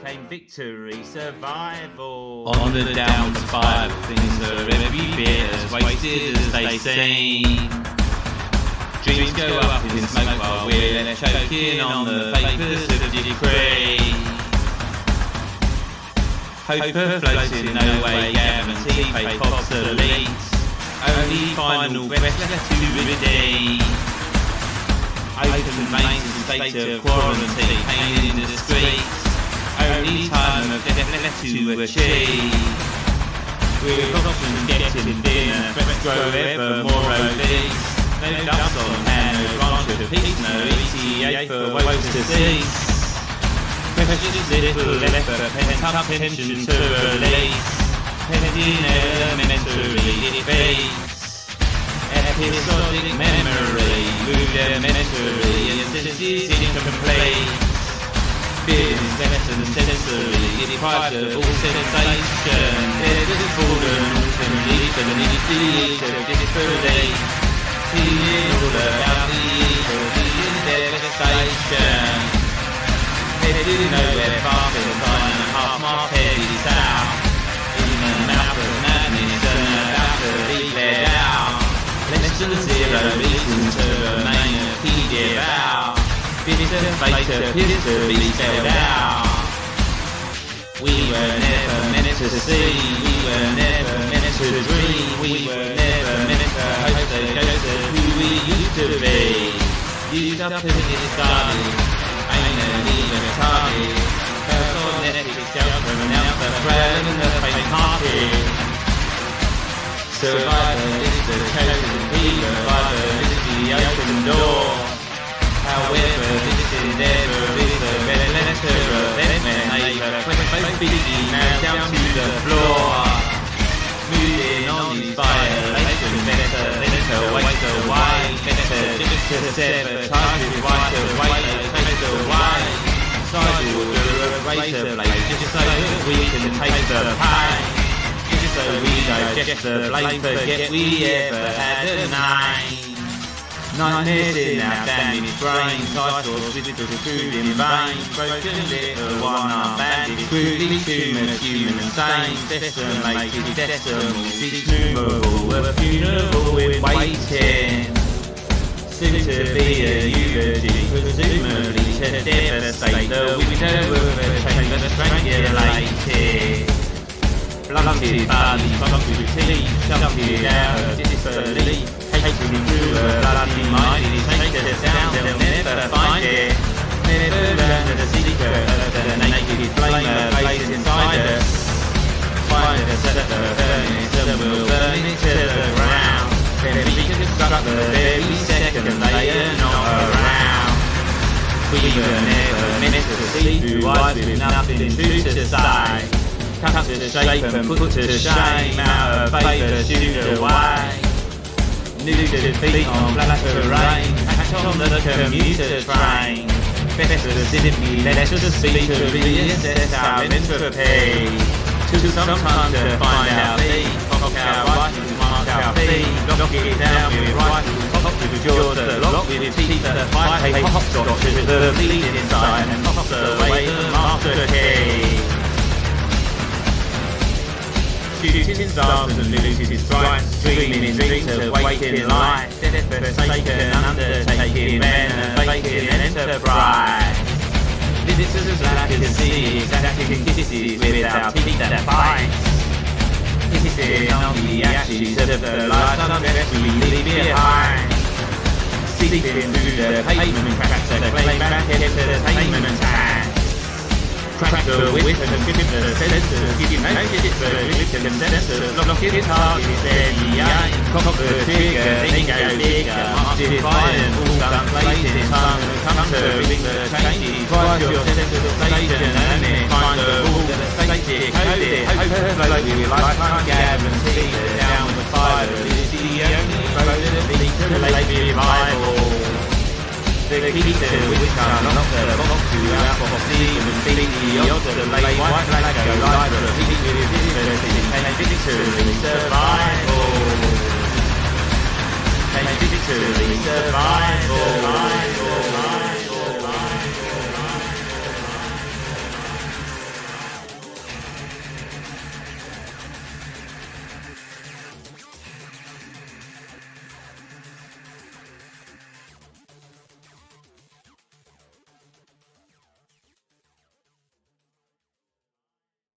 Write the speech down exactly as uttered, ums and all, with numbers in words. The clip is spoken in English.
came victory, survival. On the downward spiral, things are every bit as wasted as they seem. Dreams go up in smoke while we're left choking on the vapours of decree. Hope floats in no way guaranteed, faith obsolete. Only final breath left to redeem. Open veins in state of quarantine, pain in the streets. Only time of death left to achieve. We're often getting thinner, threats grow ever more obese. No dust on hand, no branch of peace, no E T A for woes to cease. Precious little left but pent-up tension to release. Pending elementary defeats. Episodic memory, moved elementary, and senses incomplete. Feelings left and sensory, deprived of all sensation. There's a fallen ultimately for the need of disbelief. Seeing all about the evil, seeing devastation. Headed nowhere faster than time and a half miles headed south. In the mouth of madness and about to be led out. Less than zero reason to remain a key devout. Bitter fate appears to be spelled out. We were never meant to see, we were never meant to dream, we were never meant to hope the ghost of who we used to be. Used up and discarded, ain't even a target. Personality self-pronounced the frail and the faint-hearted. Survivor is the chosen fever, survivor is the open door. However, this endeavour is the red letter of Edmund both feet now down to the floor. Moving on these violations, better better wait away, better just to sabotage with right away, take away. Sidewalk a razor blade, just so that we can take the pain. Just so we digest the blame, forget we ever had a name. Nightmares in our damaged brains, eyesores with the food in vain. Broken little one-armed bandits, crudely too much human sane. Decimated decimals, each numeral, a funeral we're waiting. Soon to be a eulogy, presumably to devastate the window of a chamber strangulated. Blunted body, blunted teeth, shunted out of disbelief. Hating through a bloody mind, take us down, they'll never find it. Never learn the secret of the naked flame blazing inside us. Find us at the furnace and we'll burn it to the ground. Then reconstruct the very second they are not around. We were never meant to see through eyes with nothing true to say. Cut to shape and put to shame, out of favour shooed away. New defeat on flat terrain, catch on the commuter train. Better simply let us speak to reassess our entropy. Took some time to find our feet, cock our rifles, mark our feet. Lock it down with rifles, pop with jaws that lock with teeth that fight. Hey, hopscotch with the bleed inside and toss away the master key. Shooting stars and looted stripes, dreaming dreams of waking life. Forsaken undertaking men and vacant enterprise. Visitors black as sea, stacking kisses without teeth that bites. Kissing on the ashes of the lives unrest we leave behind. Seeping through the pavement cracks that claim back entertainment hand. Crack the whip and skip the sensors, give you no digits for little sensors. Lock his target steady aim, cock the trigger, then go bigger. March defiant, all guns blazing, time has come to ring the changes. Twice your sense of station and then find the rule that the safety coded. Hope float with lifetime guarantee. The downward spiral is the only road that leads to late revival. The key to which unlock the box to our prophecy and beat the odds of the late white flag go live. Repeat with this, but it can victory survive.